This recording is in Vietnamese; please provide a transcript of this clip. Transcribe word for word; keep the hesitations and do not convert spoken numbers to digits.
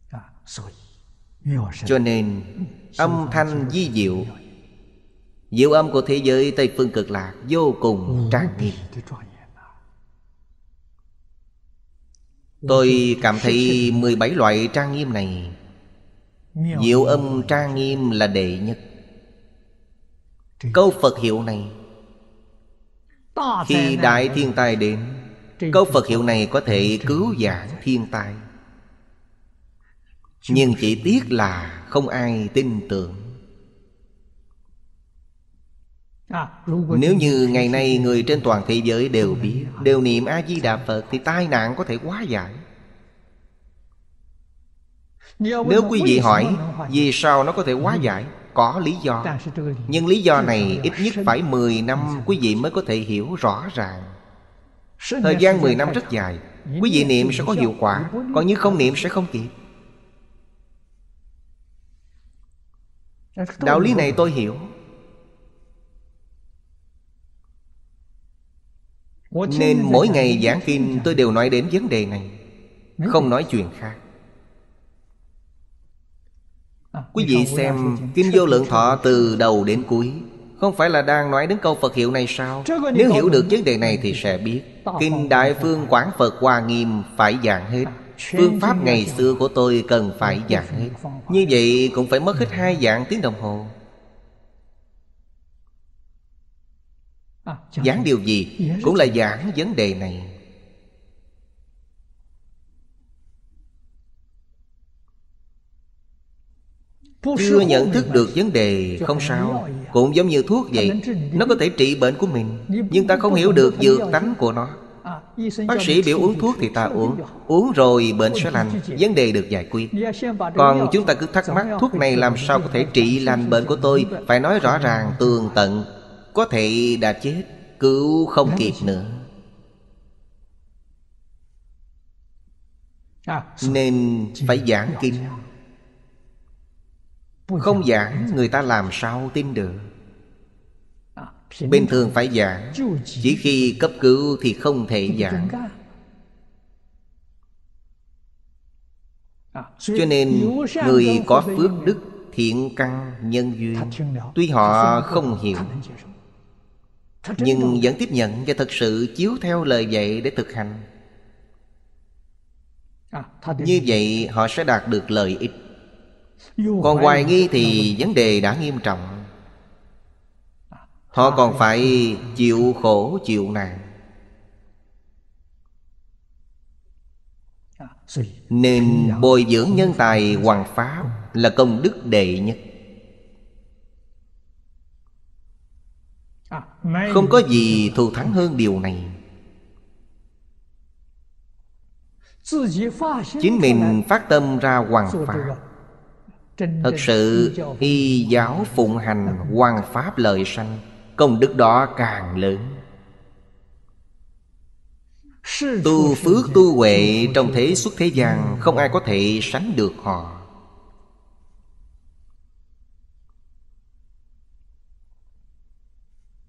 Cho nên âm thanh vi diệu, diệu âm của thế giới Tây Phương Cực Lạc vô cùng trang nghiêm. Tôi cảm thấy mười bảy loại trang nghiêm này, diệu âm trang nghiêm là đệ nhất. Câu Phật hiệu này, khi đại thiên tai đến, câu Phật hiệu này có thể cứu vãn thiên tai. Nhưng chỉ tiếc là không ai tin tưởng. Nếu như ngày nay người trên toàn thế giới đều biết, đều niệm A-di-đà Phật, thì tai nạn có thể hóa giải. Nếu quý vị hỏi vì sao nó có thể hóa giải, có lý do. Nhưng lý do này ít nhất phải mười năm quý vị mới có thể hiểu rõ ràng. Thời gian mười năm rất dài. Quý vị niệm sẽ có hiệu quả, còn như không niệm sẽ không kịp. Đạo lý này tôi hiểu. Nên mỗi ngày giảng kinh tôi đều nói đến vấn đề này, không nói chuyện khác. Quý vị xem Kinh Vô Lượng Thọ từ đầu đến cuối, không phải là đang nói đến câu Phật hiệu này sao? Nếu hiểu được vấn đề này thì sẽ biết Kinh Đại Phương Quảng Phật Hoa Nghiêm phải giảng hết. Phương pháp ngày xưa của tôi cần phải giảng hết. Như vậy cũng phải mất hết hai vạn tiếng đồng hồ. Giảng điều gì cũng là giảng vấn đề này. Chưa nhận thức được vấn đề không sao. Cũng giống như thuốc vậy, nó có thể trị bệnh của mình, nhưng ta không hiểu được dược tánh của nó. Bác sĩ biểu uống thuốc thì ta uống, uống rồi bệnh sẽ lành, vấn đề được giải quyết. Còn chúng ta cứ thắc mắc thuốc này làm sao có thể trị lành bệnh của tôi, phải nói rõ ràng tường tận. Có thể đã chết, cứu không kịp nữa. Nên phải giảng kinh. Không giảng người ta làm sao tin được. Bình thường phải giảng, chỉ khi cấp cứu thì không thể giảng. Cho nên người có phước đức, thiện căn, nhân duyên, tuy họ không hiểu, nhưng vẫn tiếp nhận và thật sự chiếu theo lời dạy để thực hành. Như vậy họ sẽ đạt được lợi ích. Còn hoài nghi thì vấn đề đã nghiêm trọng. Họ còn phải chịu khổ chịu nạn. Nên bồi dưỡng nhân tài hoằng pháp là công đức đệ nhất. Không có gì thù thắng hơn điều này. Chính mình phát tâm ra hoằng pháp, thật sự y giáo phụng hành hoằng pháp lợi sanh, công đức đó càng lớn. Tu phước tu huệ trong thế xuất thế gian, không ai có thể sánh được họ.